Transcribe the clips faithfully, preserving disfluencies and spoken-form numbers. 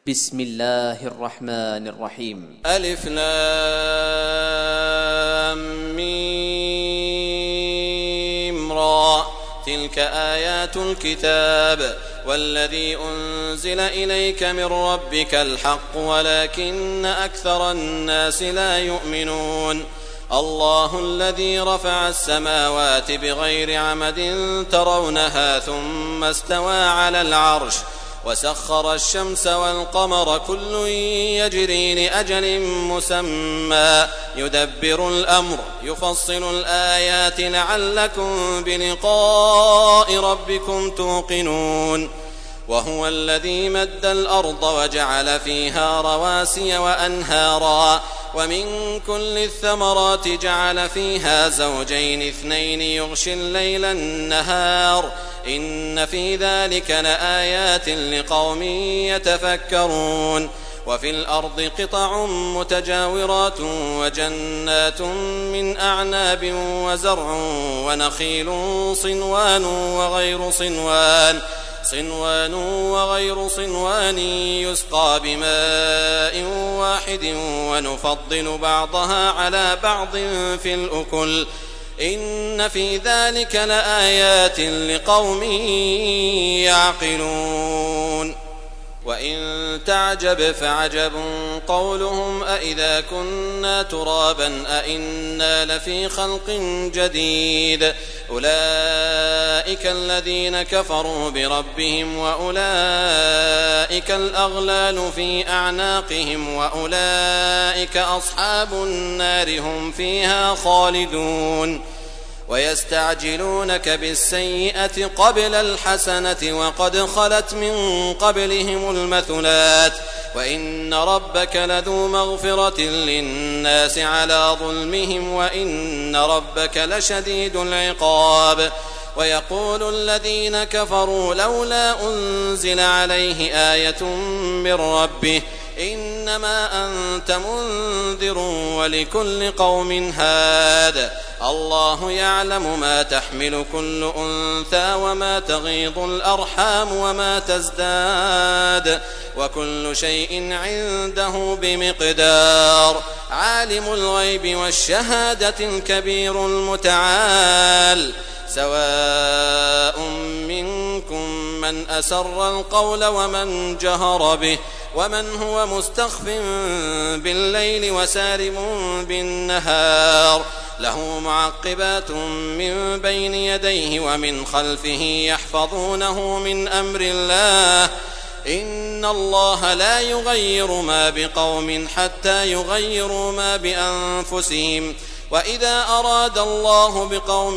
بسم الله الرحمن الرحيم. ألف لام ميم را. تلك آيات الكتاب والذي أنزل إليك من ربك الحق ولكن أكثر الناس لا يؤمنون. الله الذي رفع السماوات بغير عمد ترونها ثم استوى على العرش وسخر الشمس والقمر كل يجري لأجل مسمى يدبر الأمر يفصل الآيات لعلكم بلقاء ربكم توقنون. وهو الذي مد الأرض وجعل فيها رواسي وأنهارا ومن كل الثمرات جعل فيها زوجين اثنين يغشي الليل النهار إن في ذلك لآيات لقوم يتفكرون. وفي الأرض قطع متجاورات وجنات من أعناب وزرع ونخيل صنوان وغير صنوان صنوان وغير صنوان يسقى بماء واحد ونفضل بعضها على بعض في الأكل إن في ذلك لآيات لقوم يعقلون. وإن تعجب فعجب قولهم أإذا كنا ترابا أإنا لفي خلق جديد أولئك الذين كفروا بربهم وأولئك الأغلال في أعناقهم وأولئك أصحاب النار هم فيها خالدون. ويستعجلونك بالسيئة قبل الحسنة وقد خلت من قبلهم المثلات وإن ربك لذو مغفرة للناس على ظلمهم وإن ربك لشديد العقاب. ويقول الذين كفروا لولا أنزل عليه آية من ربه إنما أنت منذر ولكل قوم هاد الله يعلم ما تحمل كل أنثى وما تغيض الأرحام وما تزداد وكل شيء عنده بمقدار. عالم الغيب والشهادة الكبير المتعال سواء منكم من أسر القول ومن جهر به ومن هو مستخف بالليل وسارب بالنهار له معقبات من بين يديه ومن خلفه يحفظونه من أمر الله إن الله لا يغير ما بقوم حتى يغيروا ما بأنفسهم وإذا أراد الله بقوم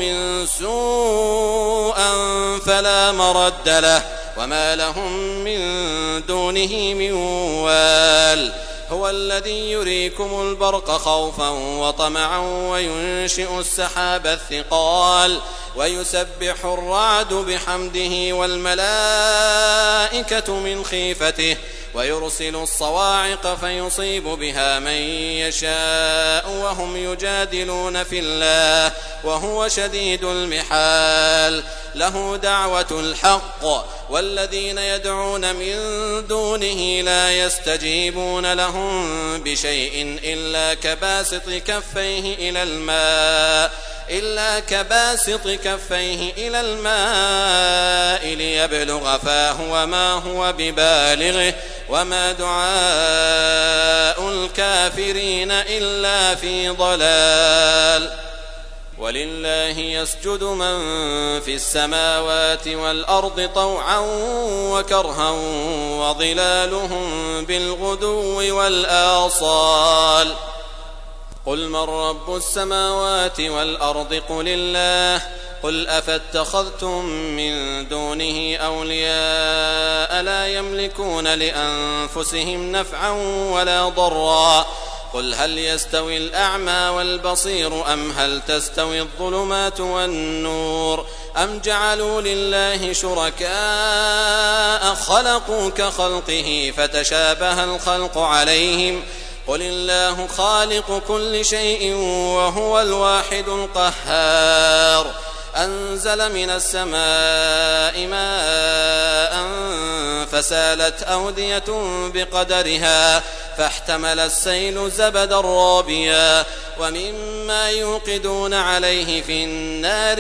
سوءا فلا مرد له وما لهم من دونه من وال. هو الذي يريكم البرق خوفا وطمعا وينشئ السحاب الثقال ويسبح الرعد بحمده والملائكة من خيفته ويرسل الصواعق فيصيب بها من يشاء وهم يجادلون في الله وهو شديد المحال. له دعوة الحق والذين يدعون من دونه لا يستجيبون لهم بشيء إلا كباسط كفيه إلى الماء إلا كباسط كفيه إلى الماء ليبلغ فاه وما هو ببالغه وما دعاء الكافرين إلا في ضلال. ولله يسجد من في السماوات والأرض طوعا وكرها وظلالهم بالغدو والآصال. قل من رب السماوات والأرض قل الله قل أفاتخذتم من دونه أولياء لا يملكون لأنفسهم نفعا ولا ضرا قل هل يستوي الأعمى والبصير أم هل تستوي الظلمات والنور أم جعلوا لله شركاء خلقوا كخلقه فتشابه الخلق عليهم قل الله خالق كل شيء وهو الواحد القهار. أنزل من السماء ماء فسالت أودية بقدرها فاحتمل السيل زبدا رابيا ومما يوقدون عليه في النار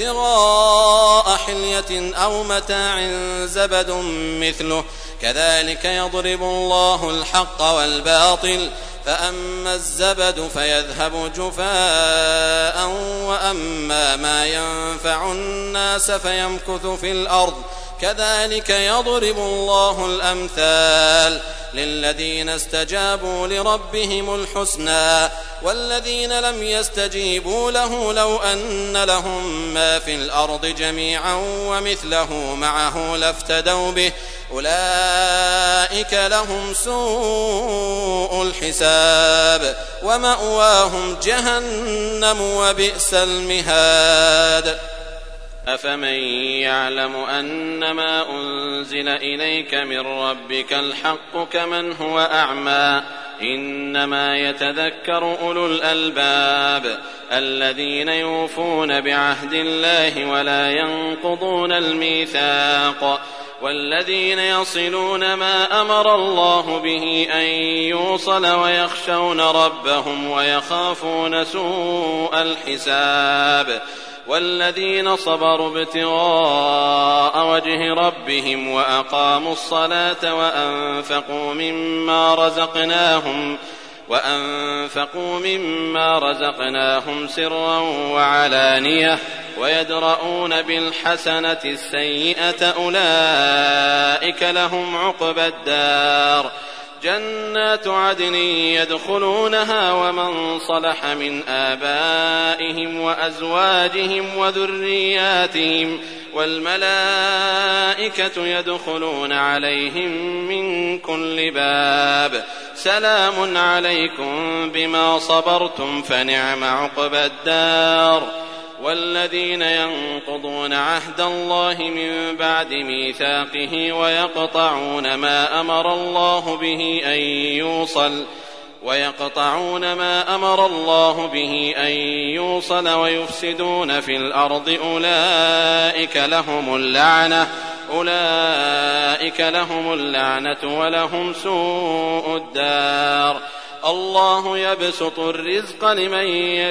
ابتغاء حلية أو متاع زبد مثله كذلك يضرب الله الحق والباطل فأما الزبد فيذهب جفاء وأما ما ينفع الناس فيمكث في الأرض كذلك يضرب الله الأمثال للذين استجابوا لربهم الحسنى والذين لم يستجيبوا له لو أن لهم ما في الأرض جميعا ومثله معه لافتدوا به أولئك لهم سوء الحساب ومأواهم جهنم وبئس المهاد. أفمن يعلم أنما أنزل إليك من ربك الحق كمن هو أعمى إنما يتذكر أولو الألباب الذين يوفون بعهد الله ولا ينقضون الميثاق والذين يصلون ما أمر الله به أن يوصل ويخشون ربهم ويخافون سوء الحساب والذين صبروا ابتغاء وجه ربهم وأقاموا الصلاة وأنفقوا مما رزقناهم وأنفقوا مما رزقناهم سرا وعلانية ويدرؤون بالحسنة السيئة أولئك لهم عقبى الدار جنات عدن يدخلونها ومن صلح من آبائهم وأزواجهم وذرياتهم والملائكة يدخلون عليهم من كل باب سلام عليكم بما صبرتم فنعم عقبى الدار. والذين ينقضون عهد الله من بعد ميثاقه ويقطعون ما أمر الله به أن يوصل ويقطعون ما أمر الله به أن يوصل ويفسدون في الأرض أولئك لهم اللعنة أولئك لهم اللعنة ولهم سوء الدار. الله يبسط الرزق لمن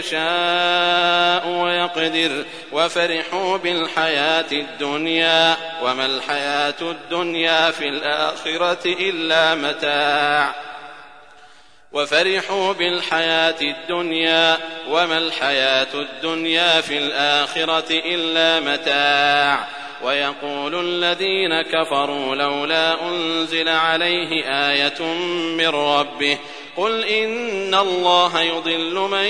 يشاء ويقدر وفرحوا بالحياة الدنيا وما الحياة الدنيا في الآخرة إلا متاع وفرحوا بالحياة الدنيا وما الحياة الدنيا في الآخرة إلا متاع. ويقول الذين كفروا لولا أنزل عليه آية من ربه قل إن الله يضل من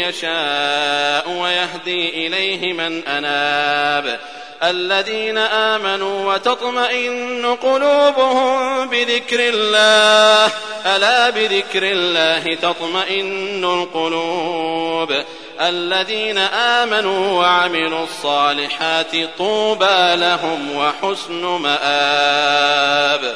يشاء ويهدي إليه من أناب الذين آمنوا وتطمئن قلوبهم بذكر الله ألا بذكر الله تطمئن القلوب الذين آمنوا وعملوا الصالحات طوبى لهم وحسن مآب.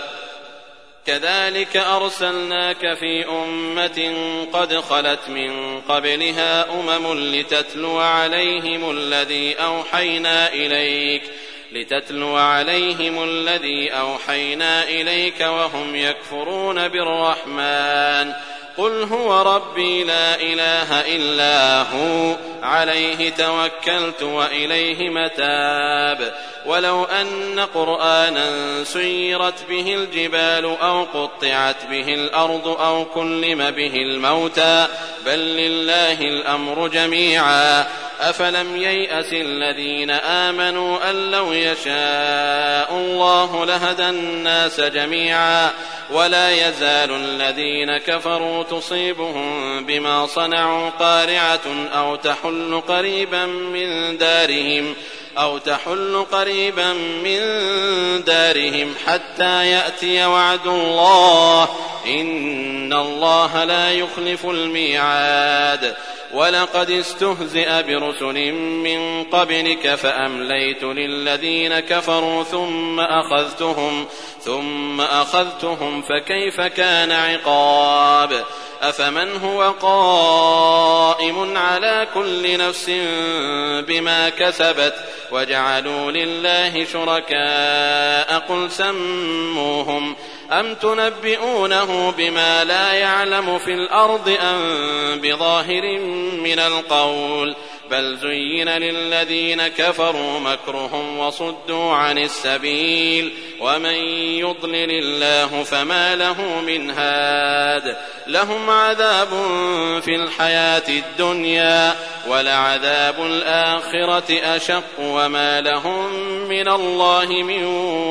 كذلك أرسلناك في أمة قد خلت من قبلها أمم لتتلو عليهم الذي أوحينا إليك لتتلو عليهم الذي أوحينا إليك وهم يكفرون بالرحمن قل هو ربي لا إله إلا هو عليه توكلت وإليه متاب. ولو أن قرآنا سيرت به الجبال أو قطعت به الأرض أو كلم به الموتى بل لله الأمر جميعا أفلم ييأس الذين آمنوا أن لو يشاء الله لهدى الناس جميعا ولا يزال الذين كفروا تصيبهم بما صنعوا قارعة أو تحل قريبا من دارهم أو تحل قريبا من دارهم حتى يأتي وعد الله إن الله لا يخلف الميعاد ولقد استهزئ برسل من قبلك فأمليت للذين كفروا ثم أخذتهم ثم أخذتهم فكيف كان عقاب أفمن هو قائم على كل نفس بما كسبت وجعلوا لله شركاء قل سموهم أم تنبئونه بما لا يعلم في الأرض أم بظاهر من القول بل زين للذين كفروا مكرهم وصدوا عن السبيل ومن يضلل الله فما له من هاد لهم عذاب في الحياة الدنيا ولعذاب الآخرة أشق وما لهم من الله من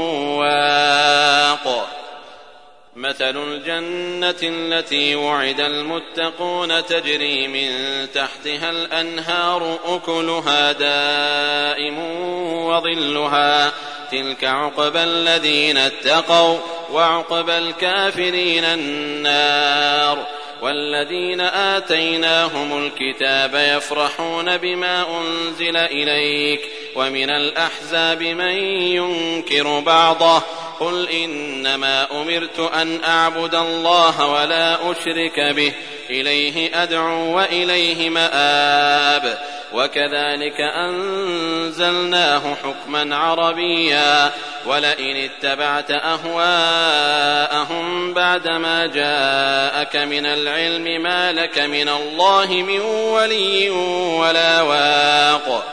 واق مثل الجنة التي وعد المتقون تجري من تحتها الأنهار أكلها دائم وظلها تلك عقبى الذين اتقوا وعقبى الكافرين النار والذين آتيناهم الكتاب يفرحون بما أنزل إليك ومن الأحزاب من ينكر بعضه قل إنما أمرت أن أعبد الله ولا أشرك به إليه أدعو وإليه مآب وكذلك أنزلناه حكما عربيا ولئن اتبعت أهواءهم بعدما جاءك من العلم ما لك من الله من ولي ولا واق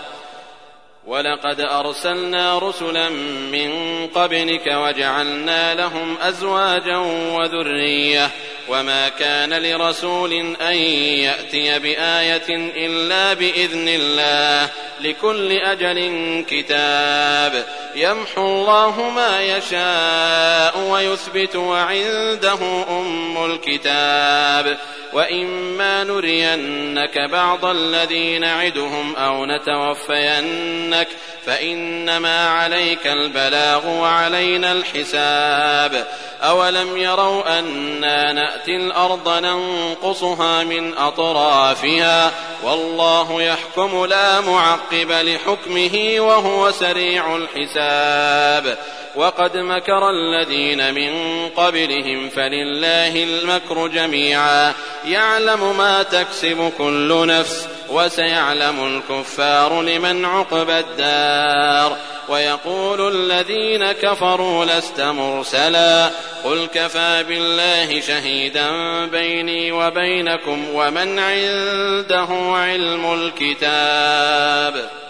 ولقد أرسلنا رسلا من قبلك وجعلنا لهم أزواجا وذرية وما كان لرسول أن يأتي بآية إلا بإذن الله لكل أجل كتاب يمحو الله ما يشاء ويثبت وعنده أم الكتاب وإما نرينك بعض الذي نعدهم أو نتوفينك فإنما عليك البلاغ وعلينا الحساب أولم يروا أنا نأتي الأرض ننقصها من أطرافها والله يحكم لا معقب لحكمه وهو سريع الحساب وقد مكر الذين من قبلهم فلله المكر جميعا يعلم ما تكسب كل نفس وسيعلم الكفار لمن عقبى الدار ويقول الذين كفروا لست مرسلا قل كفى بالله شهيدا بيني وبينكم ومن عنده علم الكتاب